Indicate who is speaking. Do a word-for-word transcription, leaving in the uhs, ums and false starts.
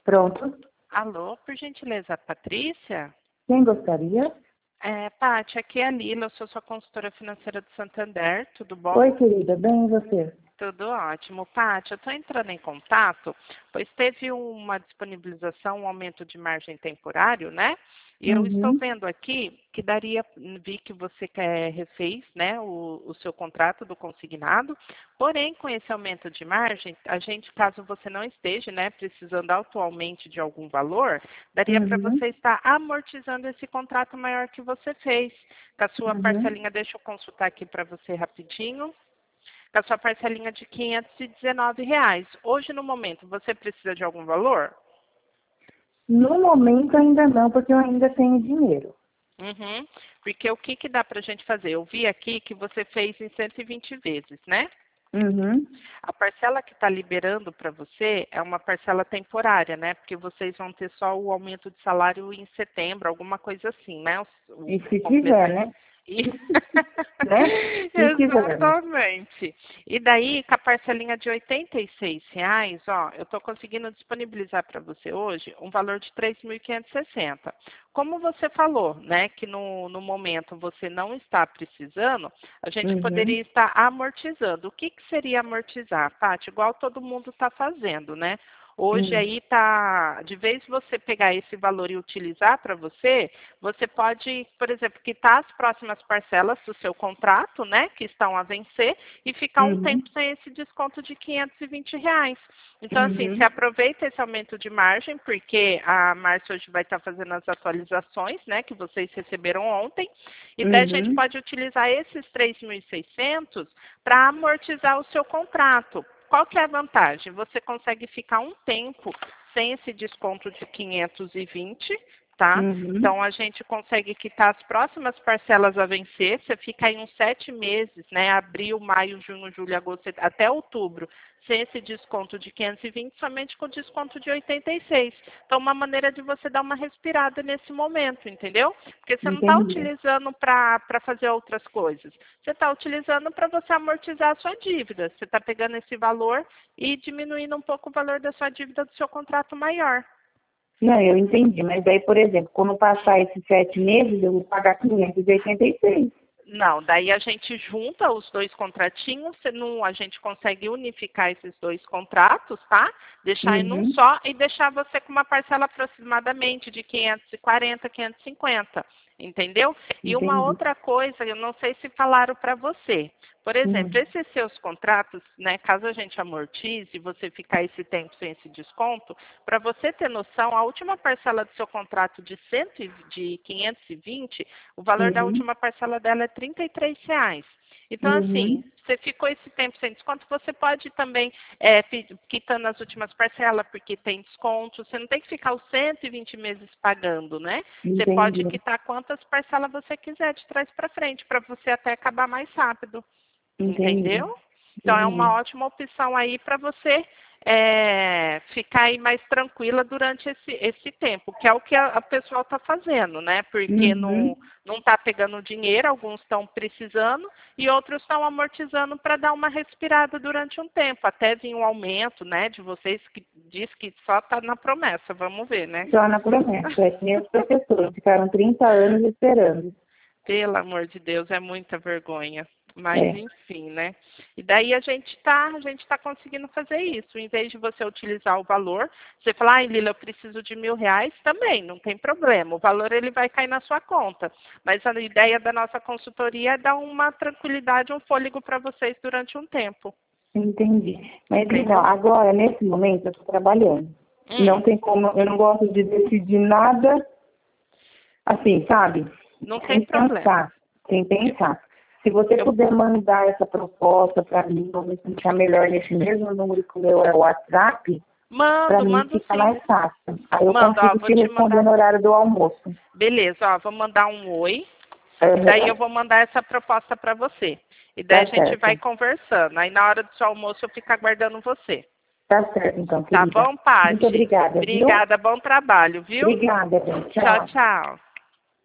Speaker 1: Pronto.
Speaker 2: Alô, por gentileza, Patrícia?
Speaker 1: Quem gostaria?
Speaker 2: É, Paty, aqui é a Lila, eu sou sua consultora financeira do Santander, tudo bom?
Speaker 1: Oi, querida, bem e você?
Speaker 2: Tudo ótimo. Paty, eu estou entrando em contato, pois teve uma disponibilização, um aumento de margem temporário, né? E eu estou
Speaker 1: Uhum.
Speaker 2: vendo aqui que daria, vi que você quer, refez, né, o, o seu contrato do consignado, porém, com esse aumento de margem, a gente, caso você não esteja, né, precisando atualmente de algum valor, daria para
Speaker 1: Uhum.
Speaker 2: você estar amortizando esse contrato maior que você fez. Com a sua
Speaker 1: Uhum.
Speaker 2: parcelinha, deixa eu consultar aqui para você rapidinho. Com a sua parcelinha de quinhentos e dezenove reais. Hoje, no momento, você precisa de algum valor?
Speaker 1: No momento ainda não, porque eu ainda tenho dinheiro.
Speaker 2: Uhum. Porque o que, que dá para a gente fazer? Eu vi aqui que você fez em cento e vinte vezes, né?
Speaker 1: Uhum.
Speaker 2: A parcela que está liberando para você é uma parcela temporária, né? Porque vocês vão ter só o aumento de salário em setembro, alguma coisa assim, né? O,
Speaker 1: E
Speaker 2: o
Speaker 1: se quiser,
Speaker 2: completar.
Speaker 1: né?
Speaker 2: E...
Speaker 1: Né? Se quisermos.
Speaker 2: Exatamente. E daí, com a parcelinha de oitenta e seis reais, ó, eu estou conseguindo disponibilizar para você hoje um valor de três mil quinhentos e sessenta. Como você falou, né, que no, no momento você não está precisando, a gente
Speaker 1: Uhum.
Speaker 2: poderia estar amortizando. O que, que seria amortizar, Paty? Igual todo mundo está fazendo, né? Hoje
Speaker 1: Uhum.
Speaker 2: aí tá, de vez você pegar esse valor e utilizar para você, você pode, por exemplo, quitar as próximas parcelas do seu contrato, né, que estão a vencer, e ficar um
Speaker 1: Uhum.
Speaker 2: tempo sem esse desconto de quinhentos e vinte reais. Então, assim, você
Speaker 1: Uhum.
Speaker 2: aproveita esse aumento de margem, porque a Márcia hoje vai estar fazendo as atualizações, né, que vocês receberam ontem, e daí a gente
Speaker 1: Uhum.
Speaker 2: pode utilizar esses três mil e seiscentos para amortizar o seu contrato. Qual que é a vantagem? Você consegue ficar um tempo sem esse desconto de quinhentos e vinte, tá?
Speaker 1: Uhum.
Speaker 2: Então, a gente consegue quitar as próximas parcelas a vencer, você fica aí uns sete meses, né? Abril, maio, junho, julho, agosto, até outubro, sem esse desconto de quinhentos e vinte, somente com desconto de oitenta e seis. Então, uma maneira de você dar uma respirada nesse momento, entendeu? Porque você não está
Speaker 1: Entendi.
Speaker 2: utilizando para fazer outras coisas. Você está utilizando para você amortizar a sua dívida. Você está pegando esse valor e diminuindo um pouco o valor da sua dívida do seu contrato maior.
Speaker 1: Não, eu entendi, mas daí, por exemplo, quando passar esses sete meses, eu vou pagar quinhentos e oitenta e seis.
Speaker 2: Não, daí a gente junta os dois contratinhos, se não, a gente consegue unificar esses dois contratos, tá? Deixar em um
Speaker 1: Uhum.
Speaker 2: só e deixar você com uma parcela aproximadamente de quinhentos e quarenta, quinhentos e cinquenta, entendeu? E uma
Speaker 1: Entendi.
Speaker 2: outra coisa, eu não sei se falaram para você. Por exemplo,
Speaker 1: Uhum.
Speaker 2: esses seus contratos, né, caso a gente amortize e você ficar esse tempo sem esse desconto, para você ter noção, a última parcela do seu contrato de, cem, de quinhentos e vinte, o valor da
Speaker 1: Uhum.
Speaker 2: última parcela dela é trinta e três reais. Então, assim,
Speaker 1: Uhum.
Speaker 2: você ficou esse tempo sem desconto, você pode também, é, quitando as últimas parcelas, porque tem desconto, você não tem que ficar os cento e vinte meses pagando, né? Você pode
Speaker 1: Entendi.
Speaker 2: quitar quantas parcelas você quiser de trás para frente, para você até acabar mais rápido.
Speaker 1: Entendi.
Speaker 2: Entendeu? Então é uma
Speaker 1: Entendi.
Speaker 2: ótima opção aí para você é, ficar aí mais tranquila durante esse, esse tempo, que é o que a, a pessoa está fazendo, né? Porque não
Speaker 1: Uhum.
Speaker 2: não está pegando dinheiro, alguns estão precisando e outros estão amortizando para dar uma respirada durante um tempo, até vir um aumento, né? De vocês que diz que só está na promessa, vamos ver, né?
Speaker 1: Só na promessa. É que nem os professores, ficaram trinta anos esperando.
Speaker 2: Pelo amor de Deus, é muita vergonha. Mas
Speaker 1: É.
Speaker 2: enfim, né? E daí a gente tá, a gente tá conseguindo fazer isso. Em vez de você utilizar o valor, você falar, ai, Lila, eu preciso de mil reais, também, não tem problema. O valor ele vai cair na sua conta. Mas a ideia da nossa consultoria é dar uma tranquilidade, um fôlego para vocês durante um tempo.
Speaker 1: Entendi. Mas então,
Speaker 2: Entendeu?
Speaker 1: agora, nesse momento, eu estou trabalhando. Não
Speaker 2: Hum,
Speaker 1: tem como, eu não gosto de decidir nada assim, sabe?
Speaker 2: não tem
Speaker 1: Sem
Speaker 2: problema.
Speaker 1: pensar, sem
Speaker 2: Eu,
Speaker 1: pensar. Se você
Speaker 2: eu
Speaker 1: puder mandar essa proposta para mim, vou me explicar melhor nesse mesmo número que o meu é o WhatsApp, para
Speaker 2: mando,
Speaker 1: mim
Speaker 2: mando
Speaker 1: fica
Speaker 2: sim.
Speaker 1: mais fácil. Aí eu
Speaker 2: Mando, ó,
Speaker 1: consigo
Speaker 2: vou
Speaker 1: te
Speaker 2: te
Speaker 1: responder
Speaker 2: mandar.
Speaker 1: no horário do almoço.
Speaker 2: Beleza, ó, vou mandar um oi. E daí eu
Speaker 1: Aham.
Speaker 2: vou mandar essa proposta para você. E daí a
Speaker 1: Tá
Speaker 2: gente vai
Speaker 1: certo.
Speaker 2: conversando. Aí na hora do seu almoço eu fico aguardando você.
Speaker 1: Tá certo, então,
Speaker 2: Tá
Speaker 1: querida.
Speaker 2: bom,
Speaker 1: Muito
Speaker 2: Pati?
Speaker 1: obrigada, viu?
Speaker 2: Obrigada, bom trabalho, viu?
Speaker 1: Obrigada, bem.
Speaker 2: Tchau,
Speaker 1: Tchau.
Speaker 2: tchau.